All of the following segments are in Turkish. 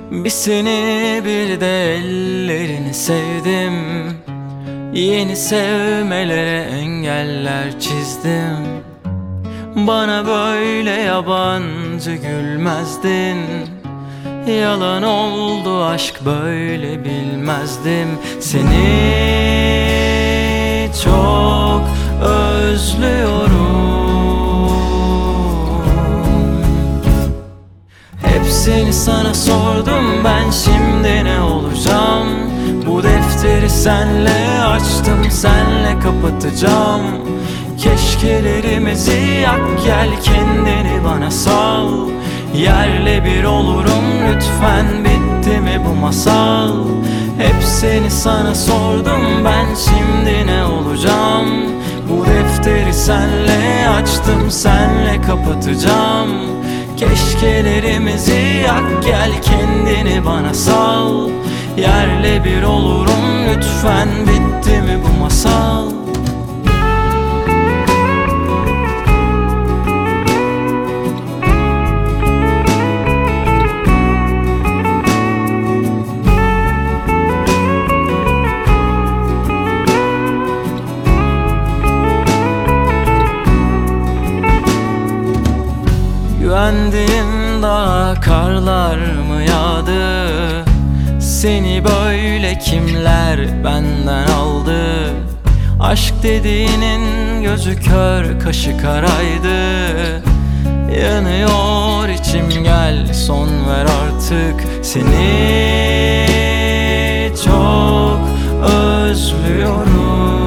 Bir seni bir de ellerini sevdim. Yeni sevmelere engeller çizdim. Bana böyle yabancı gülmezdin. Yalan oldu aşk, böyle bilmezdim. Seni çok özlüyorum. Hepsini sana sordum, ben şimdi ne olacağım? Bu defteri senle açtım, senle kapatacağım. Keşkelerimizi yak, gel kendini bana sal. Yerle bir olurum lütfen, bitti mi bu masal? Hepsini sana sordum, ben şimdi ne olacağım? Bu defteri senle açtım, senle kapatacağım. Keşkelerimizi yak, gel kendini bana sal. Yerle bir olurum lütfen, bitti mi bu masal? Güvendiğim dağa karlar mı yağdı? Seni böyle kimler benden aldı? Aşk dediğinin gözü kör, kaşı karaydı. Yanıyor içim, gel son ver artık. Seni çok özlüyorum.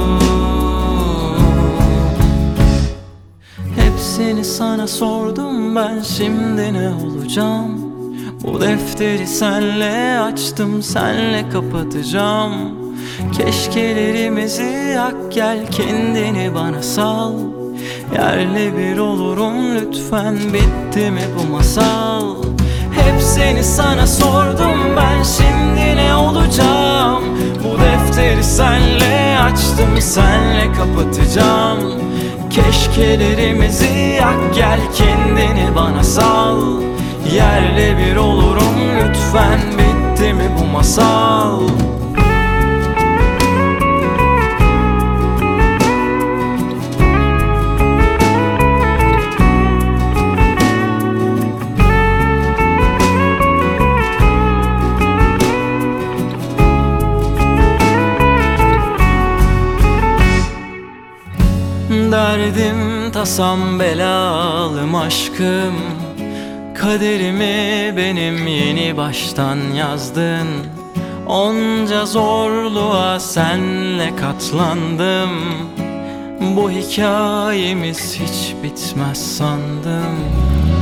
Hepsini sana sordum, ben şimdi ne olacağım? Bu defteri senle açtım, senle kapatacağım. Keşkelerimizi yak, gel kendini bana sal. Yerle bir olurum lütfen, bitti mi bu masal? Hepsini sana sordum, ben şimdi ne olacağım? Bu defteri senle açtım, senle kapatacağım. Keşkelerimizi yak, gel kendini bana sal. Yerle bir olurum lütfen, bitti mi bu masal? Derdim tasam belalım aşkım. Kaderimi benim yeni baştan yazdın. Onca zorluğa senle katlandım. Bu hikayemiz hiç bitmez sandım.